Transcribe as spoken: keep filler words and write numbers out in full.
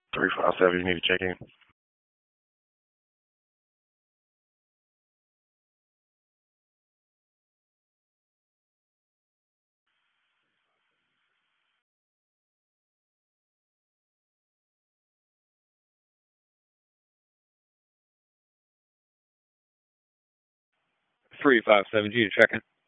three five seven, you need to check in. three five seven, you need to check in.